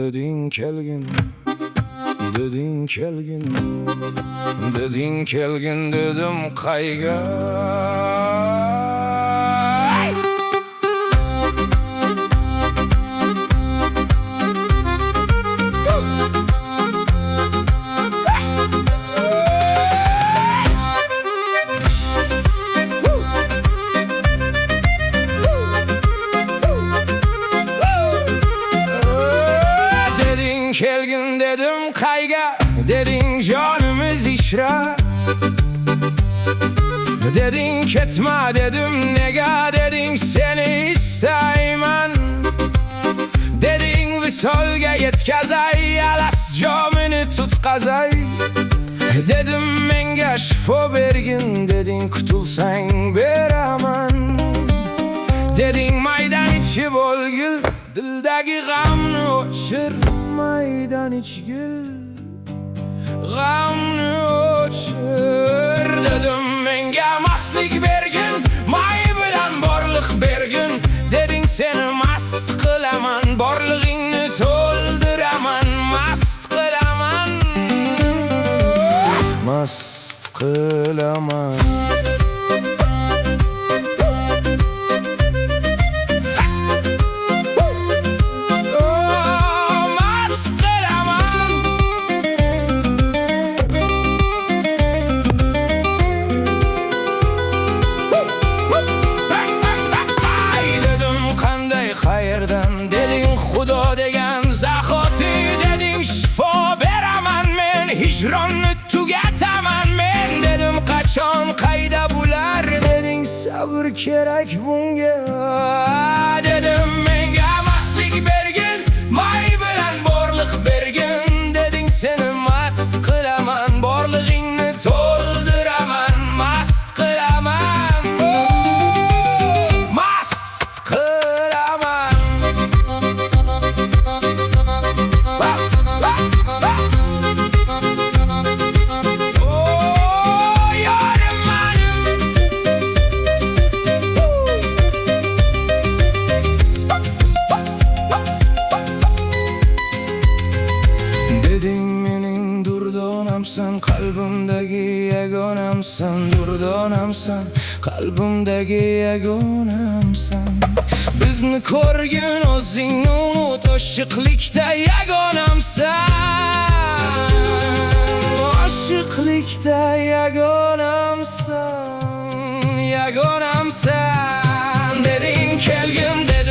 dedin kelgin, dedin kelgin, dedin kelgin dedim kayga. Kelgin dedim kayga, dedin canımız işra. Dedin ketme dedim nega, dedin seni isteyman. Dedin visolga yetkazay, alas camını tutkazay. Dedim menge şifo bergin, dedin kutulsan beraman. Dedin maydan içi bol gül, dildeki gamını uçur. Maydan iç gül, gamını uçur. Dedim menge maslik bergin, may bilen borluk bergin. Dedin seni mast kılaman, borluğunu tolduraman. Mast kılaman, mast kılaman. Hayırdan dedin Xudo degen zahoti, dedin şifo beraman men, hicranı tugataman men. Dedim kaçan kayda bular, dedin sabır kerek bunga. Dedim menge maslik bergin, may bilen borluk bergin. Dedin seni mast kılaman, borluğunu tolduraman. Mast kılaman, mast kılaman. Dedin menin durdonamsan, kalbimdeki yagonamsan. Durdonamsan, kalbimdeki yagonamsan. Bizni ko'rgin o'zingni unut, oshiqlikda yagonamsan. Oshiqlikda yagonamsan, yagonamsan. Dedin kelgin dedim